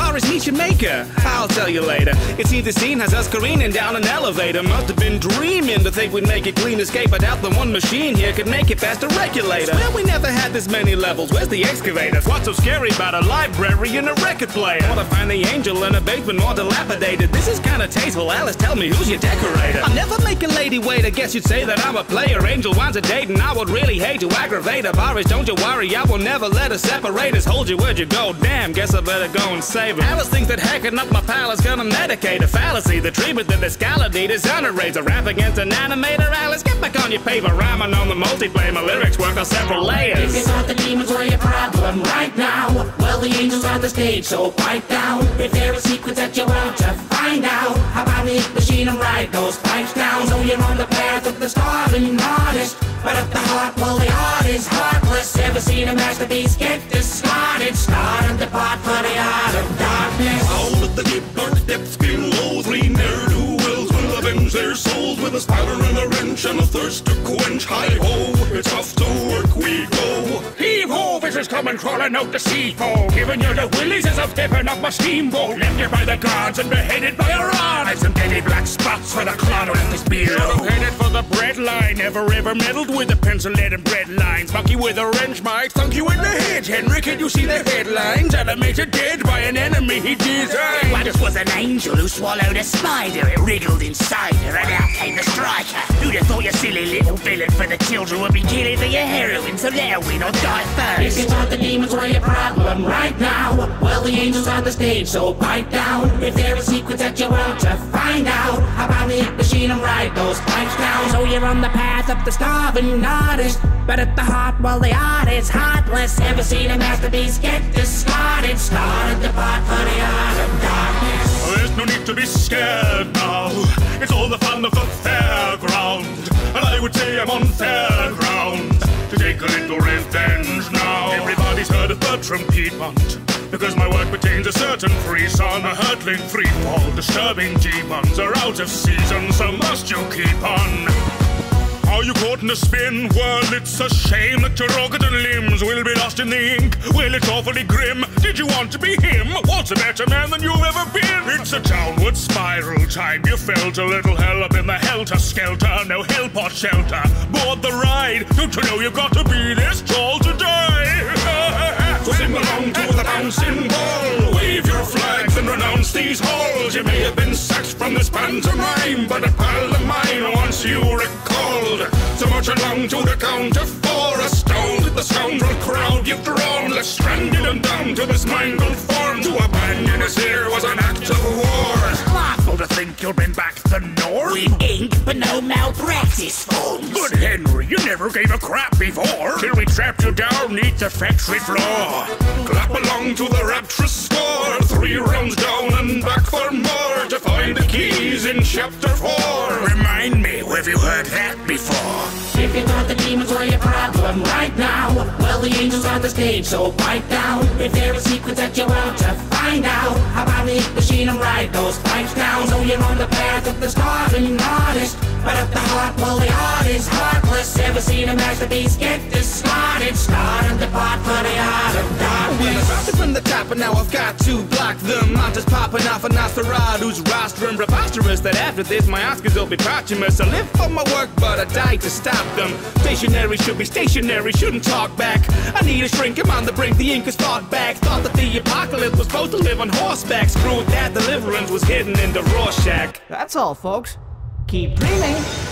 far as Nisha Maker, I'll tell you later. It seems the scene has us careening down an elevator. Must have been dreaming to think we'd make a clean escape. I doubt the one machine here could make it past a regulator. Well, we never had this many levels. Where's the excavator? What's so scary about a library and a record player? Wanna find the angel in a basement more dilapidated. This is kinda tasteful. Alice, tell me, who's your decorator? I'll never make a lady wait. I guess you'd say that I'm a player. Angel wants a date and I would really hate to aggravate her. Boris, don't you worry, I will never let her separate us. Hold you, where'd you go? Damn, guess I better go and save her. Alice thinks that hacking up my pal is gonna medicate a fallacy. The treatment that escalade is underrates. A rap against an animator. Alice, get back on your paper. Rhyming on the multiplay. My lyrics work on several layers. If you thought the demons were your problem right now, well, the angels on the stage, so pipe down. If there are secrets that you want to find out, how about the machine and ride those pipes down? So you're on the path of the starving artist, but at the heart, well, the art is heartless. Ever seen a masterpiece get discarded? Start and depart for the art of darkness. Out of the deep dark depths below, three ne'er-do-wells will avenge their souls with a spider and a wrench and a thirst to quench. Hi-ho, it's off to work we go. Heave-ho, fishes coming crawling out the sea foe. Giving you the willies as I'm stepping up my steamboat. Left here by the guards and beheaded by a rod. And some deadly black spots for the cloud of this beer. Should have headed for the bread line. Never ever meddled with the pencil-lead and bread lines. Monkey with a wrench might thunk you in the head. Henry, can you see the headlines? Animated dead by an enemy he designed. Once was an angel who swallowed a spider. It wriggled inside her and out came the striker. Who'd have thought your silly little villain for the children would be killing for your heroin, so let her win or die first. If you thought the demons were your problem right now, well, the angels on the stage, so pipe down. If there are secrets that you want to find out, how about the machine and ride those pipes down? So you're on the path of the starving artist, but at the heart, well, the art is heartless. Ever seen a masterpiece get discarded? Start and depart for the art of darkness. There's no need to be scared now. It's all the fun of the fairground, and I would say I'm on fair ground to take a little revenge now. Everybody's heard of Bertram Piedmont, because my work pertains a certain frisson. A hurtling free fall, disturbing demons are out of season, so must you keep on. Are you caught in a spin? Well, it's a shame that your organs and limbs will be lost in the ink. Well, it's awfully grim. Did you want to be him? What's a better man than you've ever been? It's a downward spiral time. You felt a little hell up in the helter-skelter. No hellpot shelter. Board the ride. Don't you know you've got to be this tall to die? So sing along to the bouncing ball. Wave your flags and renounce these halls. You may have been sacked from this pantomime, but a pal of mine wants you recalled. So march along to the count of four. Astounded the scoundrel crowd you've drawn. Left stranded and down to this mangled form. To abandon us here was an act of war. Awful to think you'll bring back the North. With ink, but no malpractice forms. Good Henry, you never gave a crap before, till we trapped you down neath the factory floor. Clap along to the rapturous score. 3 rounds down and back for more, to find the keys in chapter 4. Remind me, have you heard that before? If you thought the demons were your problem right now, well, the angels on the stage, so pipe down. If there are secrets that you want to find out, how about the machine and ride those pipes down? So you're on the path of the starving artist, but at the heart, well, the art is heartless. Ever seen a masterpiece get discarded? Start and depart for the art of darkness. When I dropped it from the top and now I've got to block them. I'm just popping off a Nosferatu's rostrum. Preposterous that after this my Oscars will be posthumous. I live for my work but I die to stop them. Stationary should be stationary, shouldn't talk back. I need a shrink, I'm on the brink, the ink is fought back. Thought that the apocalypse was supposed to live on horseback. Screw that, deliverance was hidden in the Rorschach. That's all, folks. Keep dreaming.